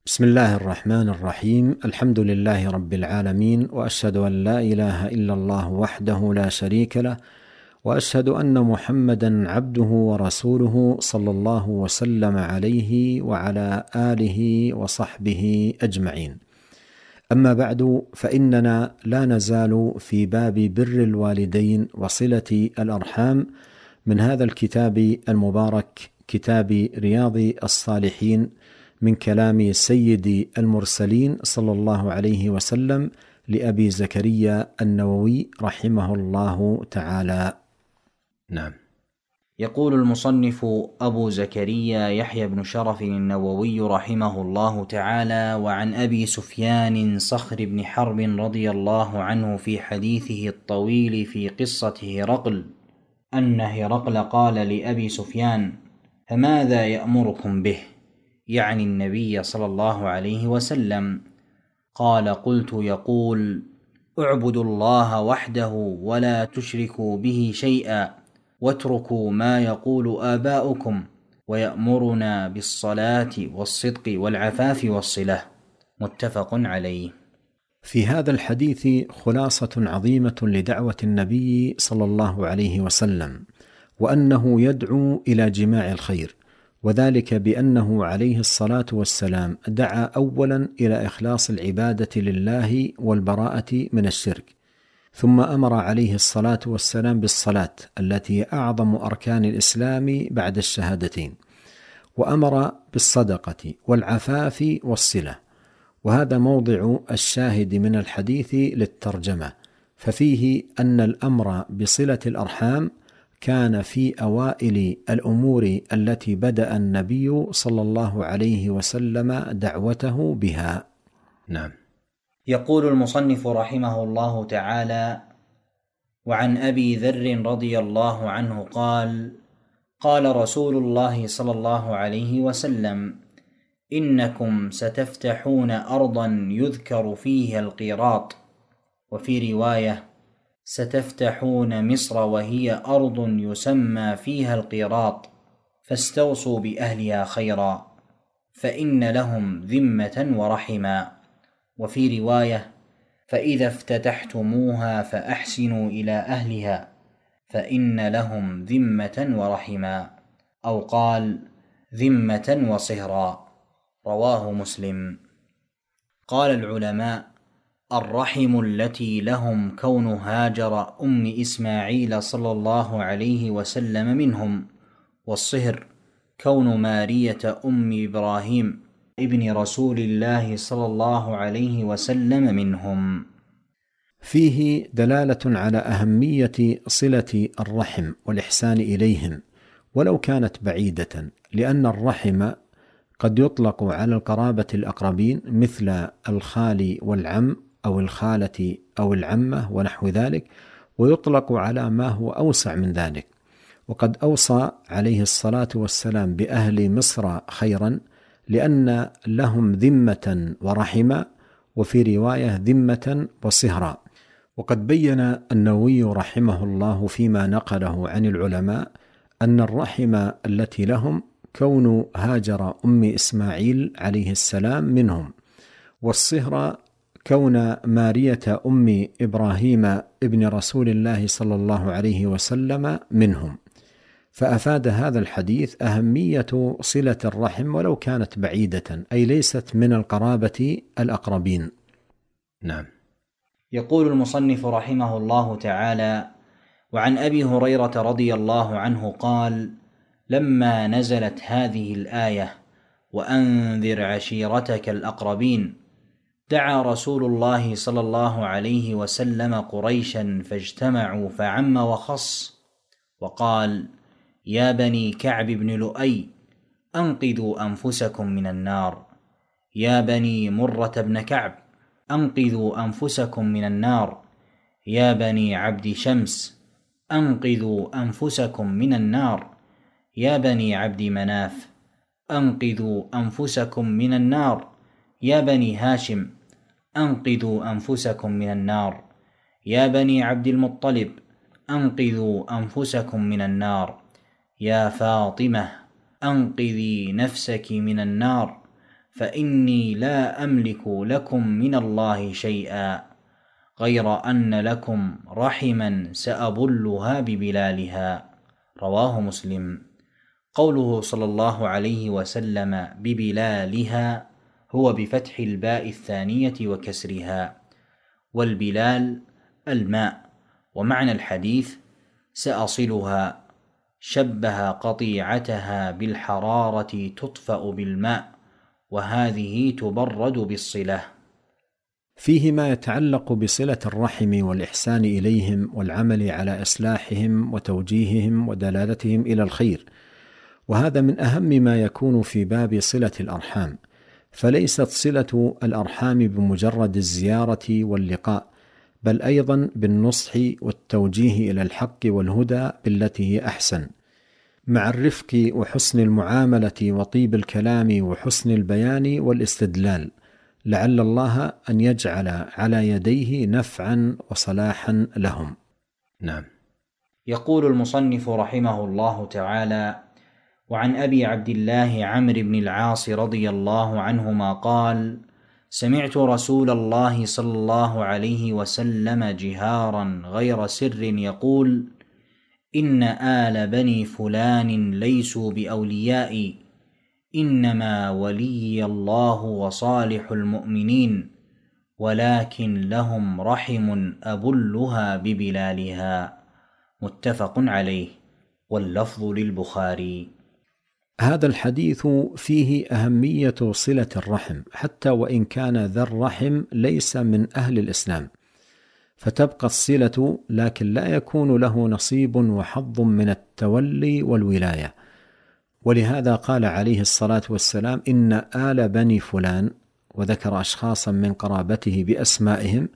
بسم الله الرحمن الرحيم. الحمد لله رب العالمين، وأشهد أن لا إله إلا الله وحده لا شريك له، وأشهد أن محمدا عبده ورسوله صلى الله وسلم عليه وعلى آله وصحبه أجمعين. أما بعد، فإننا لا نزال في باب بر الوالدين وصلة الأرحام من هذا الكتاب المبارك، كتاب رياض الصالحين، من كلام سيد المرسلين صلى الله عليه وسلم لأبي زكريا النووي رحمه الله تعالى. نعم. يقول المصنف أبو زكريا يحيى بن شرف النووي رحمه الله تعالى: وعن أبي سفيان صخر بن حرب رضي الله عنه في حديثه الطويل في قصة هرقل أن هرقل قال لأبي سفيان: فماذا يأمركم به؟ يعني النبي صلى الله عليه وسلم. قال: قلت: يقول: اعبدوا الله وحده ولا تشركوا به شيئا واتركوا ما يقول آباؤكم، ويأمرنا بالصلاة والصدق والعفاف والصلة. متفق عليه. في هذا الحديث خلاصة عظيمة لدعوة النبي صلى الله عليه وسلم، وأنه يدعو إلى جماع الخير، وذلك بأنه عليه الصلاة والسلام دعا أولا إلى إخلاص العبادة لله والبراءة من الشرك، ثم أمر عليه الصلاة والسلام بالصلاة التي هي أعظم أركان الإسلام بعد الشهادتين، وأمر بالصدقة والعفاف والصلة، وهذا موضع الشاهد من الحديث للترجمة، ففيه أن الأمر بصلة الأرحام كان في أوائل الأمور التي بدأ النبي صلى الله عليه وسلم دعوته بها. نعم. يقول المصنف رحمه الله تعالى: وعن أبي ذر رضي الله عنه قال: قال رسول الله صلى الله عليه وسلم: إنكم ستفتحون أرضا يذكر فيها القيراط، وفي رواية: ستفتحون مصر وهي أرض يسمى فيها القيراط، فاستوصوا بأهلها خيرا، فإن لهم ذمة ورحما. وفي رواية: فإذا افتتحتموها فأحسنوا إلى أهلها، فإن لهم ذمة ورحما، أو قال: ذمة وصهرا. رواه مسلم. قال العلماء: الرحم التي لهم كون هاجر أم إسماعيل صلى الله عليه وسلم منهم، والصهر كون مارية أم إبراهيم ابن رسول الله صلى الله عليه وسلم منهم. فيه دلالة على أهمية صلة الرحم والإحسان إليهم ولو كانت بعيدة، لأن الرحم قد يطلق على القرابة الأقربين مثل الخال والعم أو الخالة أو العمة ونحو ذلك، ويطلق على ما هو أوسع من ذلك. وقد أوصى عليه الصلاة والسلام بأهل مصر خيرا، لأن لهم ذمة ورحمة، وفي رواية ذمة وصهرا. وقد بين النووي رحمه الله فيما نقله عن العلماء أن الرحمة التي لهم كون هاجر أم إسماعيل عليه السلام منهم، والصهر كون مارية أم إبراهيم ابن رسول الله صلى الله عليه وسلم منهم. فأفاد هذا الحديث أهمية صلة الرحم ولو كانت بعيدة، أي ليست من القرابة الأقربين. نعم. يقول المصنف رحمه الله تعالى: وعن أبي هريرة رضي الله عنه قال: لما نزلت هذه الآية: وأنذر عشيرتك الأقربين، دعا رسول الله صلى الله عليه وسلم قريشا فاجتمعوا فعم وخص، وقال: يا بني كعب بن لؤي، أنقذوا أنفسكم من النار. يا بني مرة بن كعب، أنقذوا أنفسكم من النار. يا بني عبد شمس، أنقذوا أنفسكم من النار. يا بني عبد مناف، أنقذوا أنفسكم من النار. يا بني هاشم، أنقذوا أنفسكم من النار. يا بني عبد المطلب، أنقذوا أنفسكم من النار. يا فاطمة، أنقذي نفسك من النار. فإني لا أملك لكم من الله شيئا غير أن لكم رحما سأبلها ببلالها. رواه مسلم. قوله صلى الله عليه وسلم ببلالها هو بفتح الباء الثانية وكسرها، والبلال الماء. ومعنى الحديث سأصلها، شبه قطيعتها بالحرارة تطفأ بالماء، وهذه تبرد بالصلة. فيه ما يتعلق بصلة الرحم والإحسان إليهم والعمل على إصلاحهم وتوجيههم ودلالتهم إلى الخير، وهذا من أهم ما يكون في باب صلة الأرحام، فليست صلة الأرحام بمجرد الزيارة واللقاء، بل أيضا بالنصح والتوجيه إلى الحق والهدى بالتي هي أحسن، مع الرفق وحسن المعاملة وطيب الكلام وحسن البيان والاستدلال، لعل الله أن يجعل على يديه نفعا وصلاحا لهم. نعم. يقول المصنف رحمه الله تعالى: وعن أبي عبد الله عمرو بن العاص رضي الله عنهما قال: سمعت رسول الله صلى الله عليه وسلم جهارا غير سر يقول: إن آل بني فلان ليسوا بأولياء، إنما ولي الله وصالح المؤمنين، ولكن لهم رحم أبلها ببلالها. متفق عليه، واللفظ للبخاري. هذا الحديث فيه أهمية صلة الرحم، حتى وإن كان ذا الرحم ليس من أهل الإسلام، فتبقى الصلة، لكن لا يكون له نصيب وحظ من التولي والولاية. ولهذا قال عليه الصلاة والسلام: إن آل بني فلان، وذكر أشخاصا من قرابته بأسمائهم،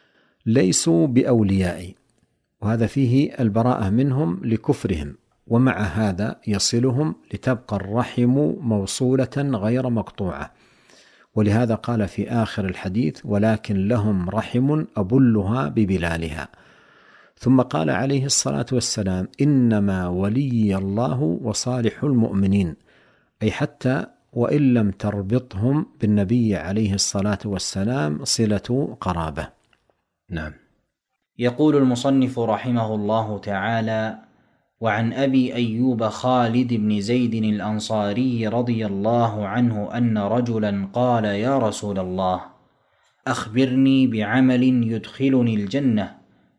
ليسوا بأولياء، وهذا فيه البراءة منهم لكفرهم، ومع هذا يصلهم لتبقى الرحم موصولة غير مقطوعة. ولهذا قال في آخر الحديث: ولكن لهم رحم أبلها ببلالها. ثم قال عليه الصلاة والسلام: إنما ولي الله وصالح المؤمنين، أي حتى وإن لم تربطهم بالنبي عليه الصلاة والسلام صلة قرابة. نعم. يقول المصنف رحمه الله تعالى: وعن أبي أيوب خالد بن زيد الأنصاري رضي الله عنه أن رجلا قال: يا رسول الله، أخبرني بعمل يدخلني الجنة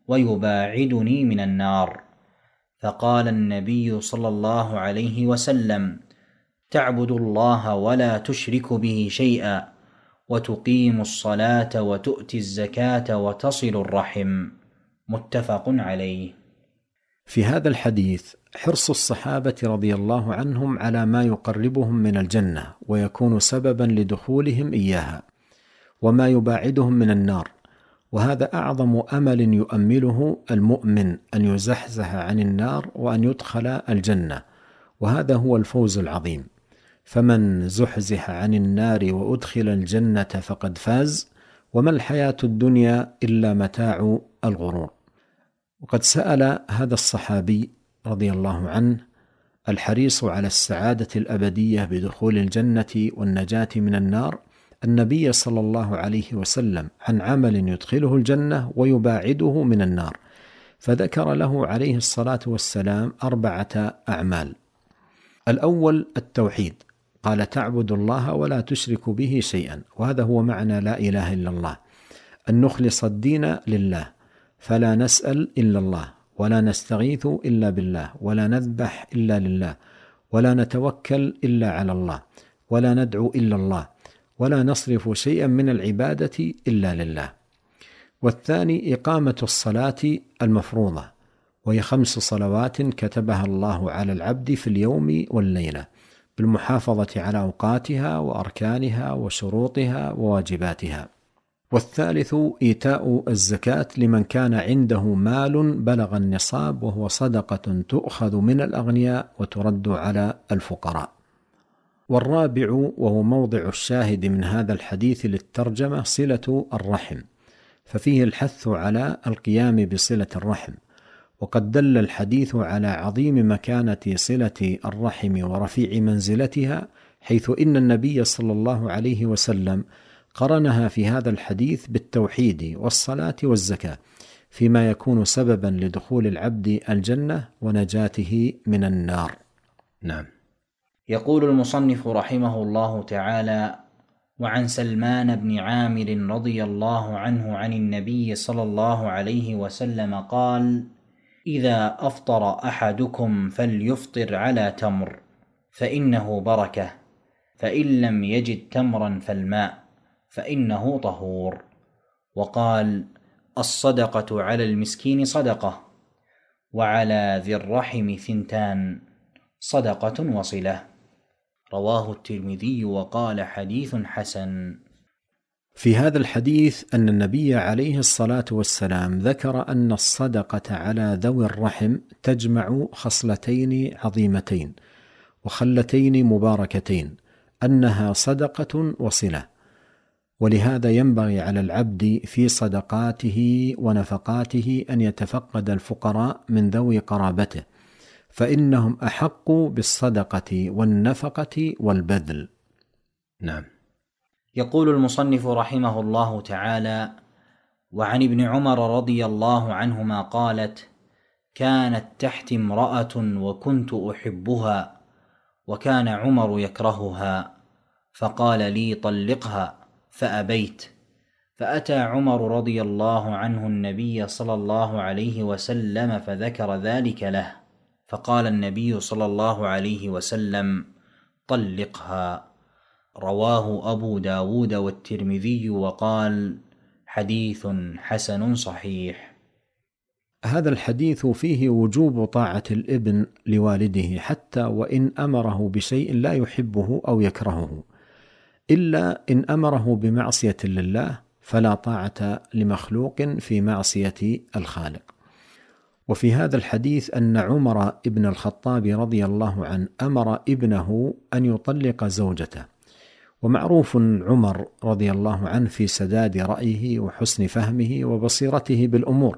ويباعدني من النار. فقال النبي صلى الله عليه وسلم: تعبد الله ولا تشرك به شيئا، وتقيم الصلاة وتؤتي الزكاة وتصل الرحم. متفق عليه. في هذا الحديث حرص الصحابة رضي الله عنهم على ما يقربهم من الجنة ويكون سببا لدخولهم إياها، وما يباعدهم من النار، وهذا أعظم أمل يؤمله المؤمن، أن يزحزح عن النار وأن يدخل الجنة، وهذا هو الفوز العظيم. فمن زحزح عن النار وأدخل الجنة فقد فاز، وما الحياة الدنيا إلا متاع الغرور. وقد سأل هذا الصحابي رضي الله عنه الحريص على السعادة الأبدية بدخول الجنة والنجاة من النار النبي صلى الله عليه وسلم عن عمل يدخله الجنة ويباعده من النار، فذكر له عليه الصلاة والسلام 4 أعمال. الأول التوحيد، قال: تعبد الله ولا تشرك به شيئا، وهذا هو معنى لا إله إلا الله، أن نخلص الدين لله، فلا نسأل إلا الله، ولا نستغيث إلا بالله، ولا نذبح إلا لله، ولا نتوكل إلا على الله، ولا ندعو إلا الله، ولا نصرف شيئا من العبادة إلا لله. والثاني إقامة الصلاة المفروضة، وهي 5 صلوات كتبها الله على العبد في اليوم والليلة، بالمحافظة على أوقاتها وأركانها وشروطها وواجباتها. والثالث إيتاء الزكاة لمن كان عنده مال بلغ النصاب، وهو صدقة تؤخذ من الأغنياء وترد على الفقراء. والرابع، وهو موضع الشاهد من هذا الحديث للترجمة، صلة الرحم، ففيه الحث على القيام بصلة الرحم. وقد دل الحديث على عظيم مكانة صلة الرحم ورفيع منزلتها، حيث إن النبي صلى الله عليه وسلم قرنها في هذا الحديث بالتوحيد والصلاة والزكاة، فيما يكون سببا لدخول العبد الجنة ونجاته من النار. نعم. يقول المصنف رحمه الله تعالى: وعن سلمان بن عامر رضي الله عنه عن النبي صلى الله عليه وسلم قال: إذا أفطر أحدكم فليفطر على تمر فإنه بركة، فإن لم يجد تمرا فالماء فإنه طهور. وقال: الصدقة على المسكين صدقة، وعلى ذي الرحم ثنتان، صدقة وصلة. رواه الترمذي وقال: حديث حسن. في هذا الحديث أن النبي عليه الصلاة والسلام ذكر أن الصدقة على ذوي الرحم تجمع خصلتين عظيمتين وخلتين مباركتين، أنها صدقة وصلة. ولهذا ينبغي على العبد في صدقاته ونفقاته أن يتفقد الفقراء من ذوي قرابته، فإنهم أحق بالصدقة والنفقة والبذل. نعم. يقول المصنف رحمه الله تعالى: وعن ابن عمر رضي الله عنهما قالت: كانت تحتي امرأة وكنت أحبها، وكان عمر يكرهها، فقال لي: طلقها، فأبيت. فأتى عمر رضي الله عنه النبي صلى الله عليه وسلم فذكر ذلك له، فقال النبي صلى الله عليه وسلم: طلقها. رواه أبو داود والترمذي وقال: حديث حسن صحيح. هذا الحديث فيه وجوب طاعة الابن لوالده حتى وإن أمره بشيء لا يحبه أو يكرهه، إلا إن أمره بمعصية لله فلا طاعة لمخلوق في معصية الخالق. وفي هذا الحديث أن عمر ابن الخطاب رضي الله عنه أمر ابنه أن يطلق زوجته، ومعروف عمر رضي الله عنه في سداد رأيه وحسن فهمه وبصيرته بالأمور،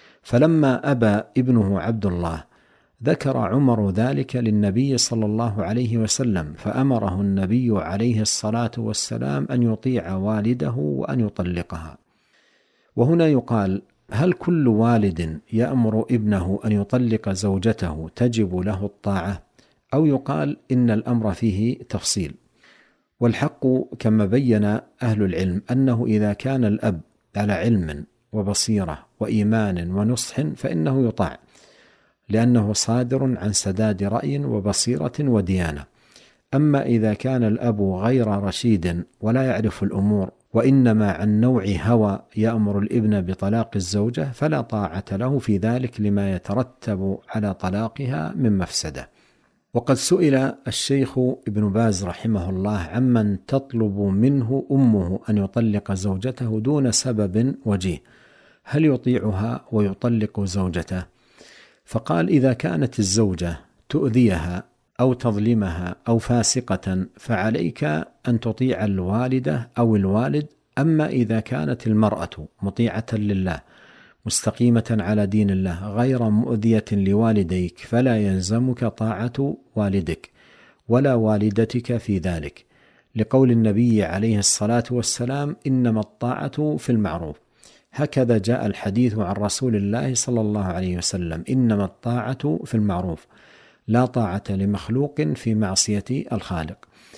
فلما أبى ابنه عبد الله ذكر عمر ذلك للنبي صلى الله عليه وسلم، فأمره النبي عليه الصلاة والسلام أن يطيع والده وأن يطلقها. وهنا يقال: هل كل والد يأمر ابنه أن يطلق زوجته تجب له الطاعة؟ أو يقال إن الأمر فيه تفصيل؟ والحق كما بين أهل العلم أنه إذا كان الأب على علم وبصيرة وإيمان ونصح فإنه يطاع، لأنه صادر عن سداد رأي وبصيرة وديانة. أما إذا كان الأب غير رشيد ولا يعرف الأمور وإنما عن نوع هوى يأمر الابن بطلاق الزوجة فلا طاعة له في ذلك لما يترتب على طلاقها من مفسدة. وقد سئل الشيخ ابن باز رحمه الله عمن تطلب منه أمه أن يطلق زوجته دون سبب وجيه، هل يطيعها ويطلق زوجته؟ فقال: إذا كانت الزوجة تؤذيها أو تظلمها أو فاسقة فعليك أن تطيع الوالدة أو الوالد. أما إذا كانت المرأة مطيعة لله مستقيمة على دين الله غير مؤذية لوالديك فلا يلزمك طاعة والدك ولا والدتك في ذلك، لقول النبي عليه الصلاة والسلام: إنما الطاعة في المعروف. هكذا جاء الحديث عن رسول الله صلى الله عليه وسلم: إنما الطاعة في المعروف، لا طاعة لمخلوق في معصية الخالق.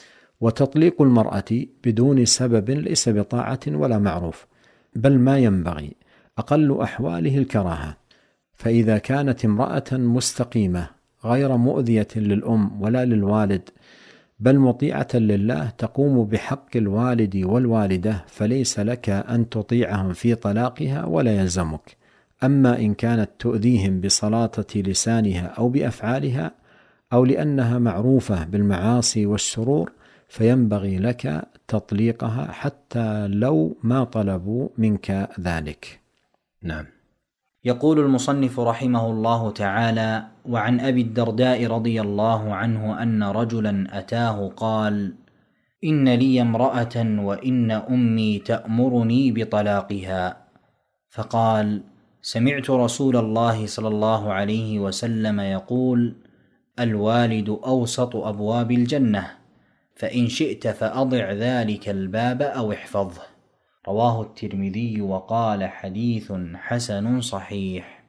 وتطليق المرأة بدون سبب ليس بطاعة ولا معروف، بل ما ينبغي، أقل أحواله الكراهة. فإذا كانت امرأة مستقيمة غير مؤذية للأم ولا للوالد بل مطيعة لله تقوم بحق الوالد والوالدة فليس لك أن تطيعهم في طلاقها ولا يلزمك. أما إن كانت تؤذيهم بسلاطة لسانها أو بأفعالها أو لأنها معروفة بالمعاصي والشرور فينبغي لك تطليقها حتى لو ما طلبوا منك ذلك. نعم. يقول المصنف رحمه الله تعالى: وعن أبي الدرداء رضي الله عنه أن رجلا أتاه قال: إن لي امرأة وإن أمي تأمرني بطلاقها. فقال: سمعت رسول الله صلى الله عليه وسلم يقول: الوالد أوسط أبواب الجنة، فإن شئت فأضع ذلك الباب أو احفظه. رواه الترمذي وقال حديث حسن صحيح.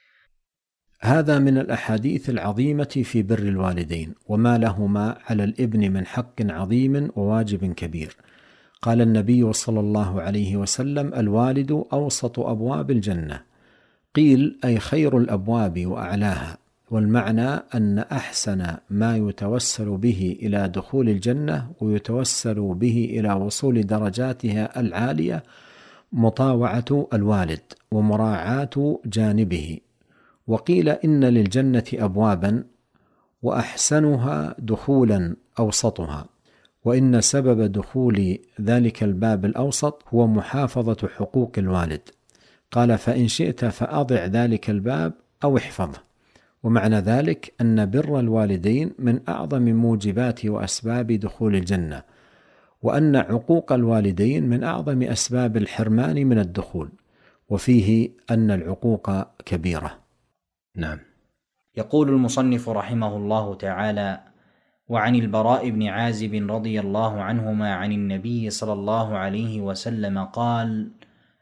هذا من الأحاديث العظيمة في بر الوالدين وما لهما على الابن من حق عظيم وواجب كبير. قال النبي صلى الله عليه وسلم: الوالد أوسط أبواب الجنة. قيل: أي خير الأبواب وأعلاها، والمعنى أن أحسن ما يتوسل به إلى دخول الجنة ويتوسل به إلى وصول درجاتها العالية مطاوعة الوالد ومراعاة جانبه. وقيل: إن للجنة أبوابا وأحسنها دخولا أوسطها، وإن سبب دخول ذلك الباب الأوسط هو محافظة حقوق الوالد. قال: فإن شئت فأضع ذلك الباب أو احفظه. ومعنى ذلك أن بر الوالدين من أعظم موجبات وأسباب دخول الجنة، وأن عقوق الوالدين من أعظم أسباب الحرمان من الدخول، وفيه أن العقوق كبيرة. نعم. يقول المصنف رحمه الله تعالى: وعن البراء بن عازب رضي الله عنهما عن النبي صلى الله عليه وسلم قال: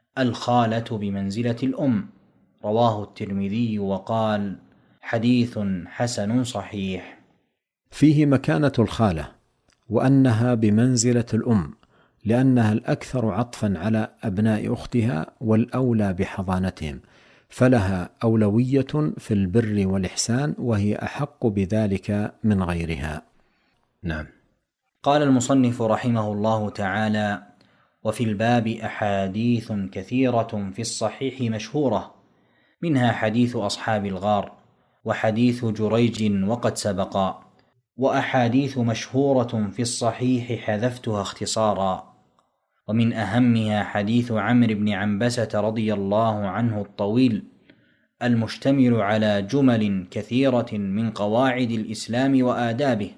الخالة بمنزلة الأم. رواه الترمذي وقال حديث حسن صحيح. فيه مكانة الخالة، وأنها بمنزلة الأم، لأنها الأكثر عطفا على أبناء أختها والأولى بحضانتهم، فلها أولوية في البر والإحسان، وهي أحق بذلك من غيرها. نعم. قال المصنف رحمه الله تعالى: وفي الباب أحاديث كثيرة في الصحيح مشهورة، منها حديث أصحاب الغار، وحديث جريج وقد سبقا، وأحاديث مشهورة في الصحيح حذفتها اختصارا. ومن أهمها حديث عمرو بن عنبسة رضي الله عنه الطويل، المشتمل على جمل كثيرة من قواعد الإسلام وآدابه،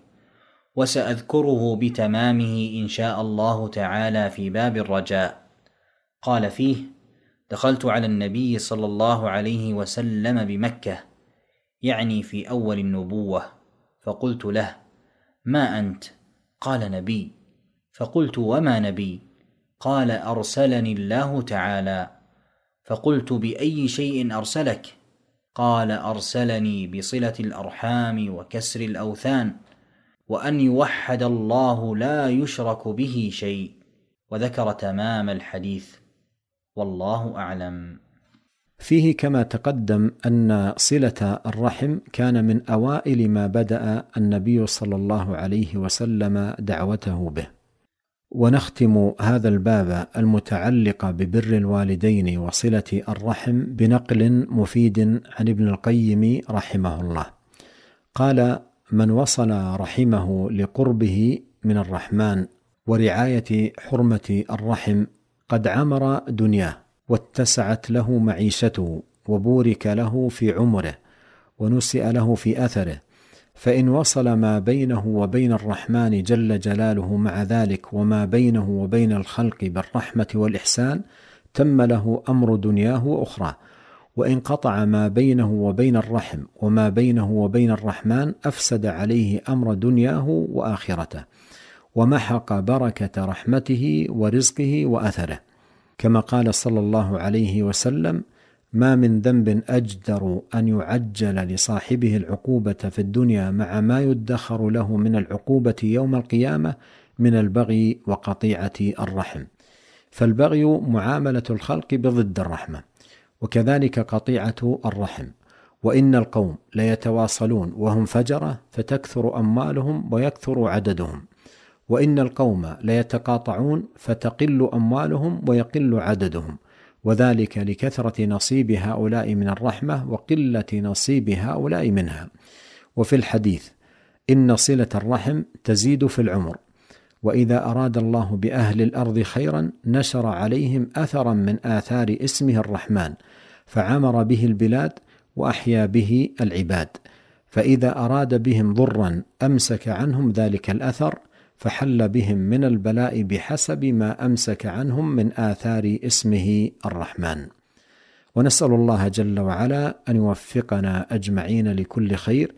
وسأذكره بتمامه إن شاء الله تعالى في باب الرجاء. قال فيه: دخلت على النبي صلى الله عليه وسلم بمكة، يعني في أول النبوة، فقلت له: ما أنت؟ قال: نبي. فقلت: وما نبي؟ قال: أرسلني الله تعالى. فقلت: بأي شيء أرسلك؟ قال: أرسلني بصلة الأرحام وكسر الأوثان، وأن يوحد الله لا يشرك به شيء، وذكر تمام الحديث، والله أعلم. فيه كما تقدم أن صلة الرحم كان من أوائل ما بدأ النبي صلى الله عليه وسلم دعوته به. ونختم هذا الباب المتعلق ببر الوالدين وصلة الرحم بنقل مفيد عن ابن القيم رحمه الله. قال: من وصل رحمه لقربه من الرحمن ورعاية حرمة الرحم قد عمر دنياه، واتسعت له معيشته، وبورك له في عمره، ونسئ له في أثره. فإن وصل ما بينه وبين الرحمن جل جلاله مع ذلك وما بينه وبين الخلق بالرحمة والإحسان، تم له أمر دنياه وأخرى. وإن قطع ما بينه وبين الرحم وما بينه وبين الرحمن، أفسد عليه أمر دنياه وآخرته، ومحق بركة رحمته ورزقه وأثره، كما قال صلى الله عليه وسلم: ما من ذنب أجدر أن يعجل لصاحبه العقوبة في الدنيا مع ما يدخر له من العقوبة يوم القيامة من البغي وقطيعة الرحم. فالبغي معاملة الخلق بضد الرحمة، وكذلك قطيعة الرحم. وإن القوم ليتواصلون وهم فجرة، فتكثر أموالهم ويكثر عددهم، وإن القوم ليتقاطعون فتقل أموالهم ويقل عددهم، وذلك لكثرة نصيب هؤلاء من الرحمة وقلة نصيب هؤلاء منها. وفي الحديث: إن صلة الرحم تزيد في العمر، وإذا أراد الله بأهل الأرض خيرا نشر عليهم أثرا من آثار اسمه الرحمن، فعمر به البلاد وأحيا به العباد. فإذا أراد بهم ضرا أمسك عنهم ذلك الأثر، فحل بهم من البلاء بحسب ما أمسك عنهم من آثار اسمه الرحمن. ونسأل الله جل وعلا أن يوفقنا أجمعين لكل خير،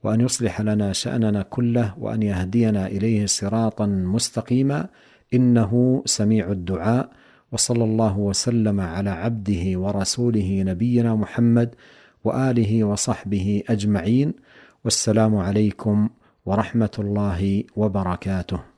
وأن يصلح لنا شأننا كله، وأن يهدينا إليه صراطا مستقيما، إنه سميع الدعاء. وصلى الله وسلم على عبده ورسوله نبينا محمد وآله وصحبه أجمعين، والسلام عليكم ورحمة الله وبركاته.